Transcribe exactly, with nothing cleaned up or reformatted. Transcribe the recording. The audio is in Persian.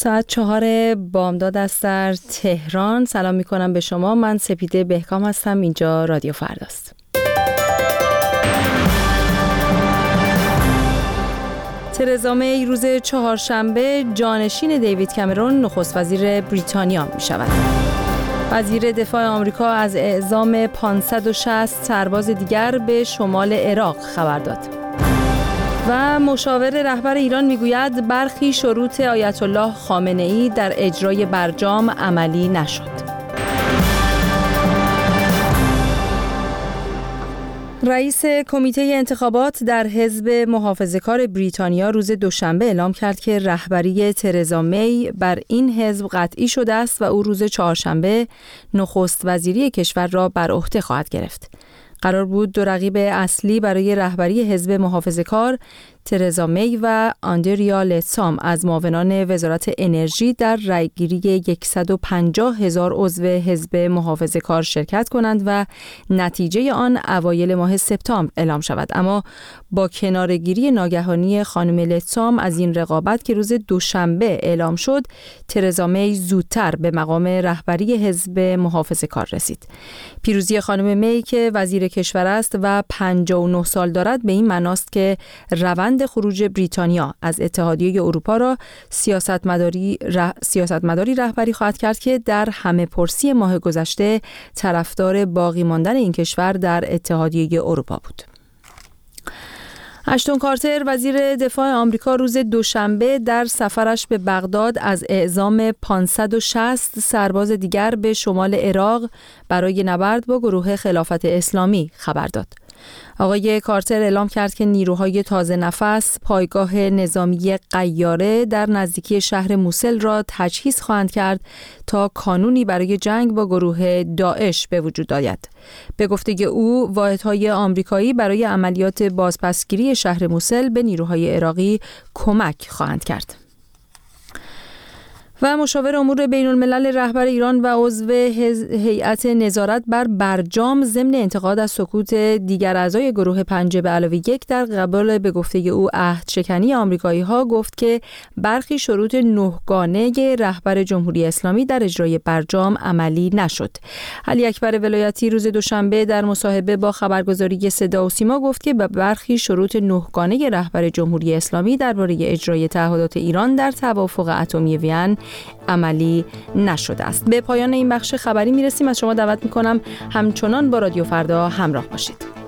ساعت چهار بامداد است در تهران. سلام می کنم به شما. من سپیده بهکام هستم. اینجا رادیو فرداست. ترزا می روز چهارشنبه جانشین دیوید کامرون نخست وزیر بریتانیا می شود. وزیر دفاع آمریکا از اعزام پانصد و شصت سرباز دیگر به شمال عراق خبر داد. و مشاور رهبر ایران میگوید برخی شروط آیت الله خامنه ای در اجرای برجام عملی نشد. رئیس کمیته انتخابات در حزب محافظه‌کار بریتانیا روز دوشنبه اعلام کرد که رهبری ترزا می بر این حزب قطعی شده است و او روز چهارشنبه نخست وزیری کشور را بر عهده خواهد گرفت. قرار بود دو رقیب اصلی برای رهبری حزب محافظه‌کار ترزا می و آندریا لتسام از معاونان وزارت انرژی در رأیگیری صد و پنجاه هزار عضو حزب محافظه‌کار شرکت کنند و نتیجه آن اوایل ماه سپتامبر اعلام شود. اما با کنارگیری ناگهانی خانم لتسام از این رقابت که روز دوشنبه اعلام شد، ترزا می زودتر به مقام رهبری حزب محافظه‌کار رسید. پیروزی خانم می که وزیر کشور است و پنجاه و نه سال دارد به این معناست که روند خروج بریتانیا از اتحادیه اروپا را سیاستمداری ره، سیاستمداری رهبری خواهد کرد که در همه پرسی ماه گذشته طرفدار باقی ماندن این کشور در اتحادیه اروپا بود. اشتون کارتر وزیر دفاع آمریکا روز دوشنبه در سفرش به بغداد از اعزام پانصد و شصت سرباز دیگر به شمال عراق برای نبرد با گروه خلافت اسلامی خبر داد. آقای کارتر اعلام کرد که نیروهای تازه نفس پایگاه نظامی قیاره در نزدیکی شهر موسل را تجهیز خواهند کرد تا کانونی برای جنگ با گروه داعش به وجود آید. به گفته او، واحدهای آمریکایی برای عملیات بازپسگیری شهر موسل به نیروهای عراقی کمک خواهند کرد. و مشاور امور بین الملل رهبر ایران و عضو هیئت نظارت بر برجام ضمن انتقاد از سکوت دیگر اعضای گروه پنج به علاوه یک در قبال به گفته او عهد شکنی آمریکایی ها گفت که برخی شروط نهگانه رهبر جمهوری اسلامی در اجرای برجام عملی نشد. علی اکبر ولایتی روز دوشنبه در مصاحبه با خبرگزاری صدا و سیما گفت که به برخی شروط نهگانه رهبر جمهوری اسلامی درباره اجرای تعهدات ایران در توافق اتمی وین عملی نشده است. به پایان این بخش خبری میرسیم. از شما دعوت میکنم همچنان با رادیو فردا همراه باشید.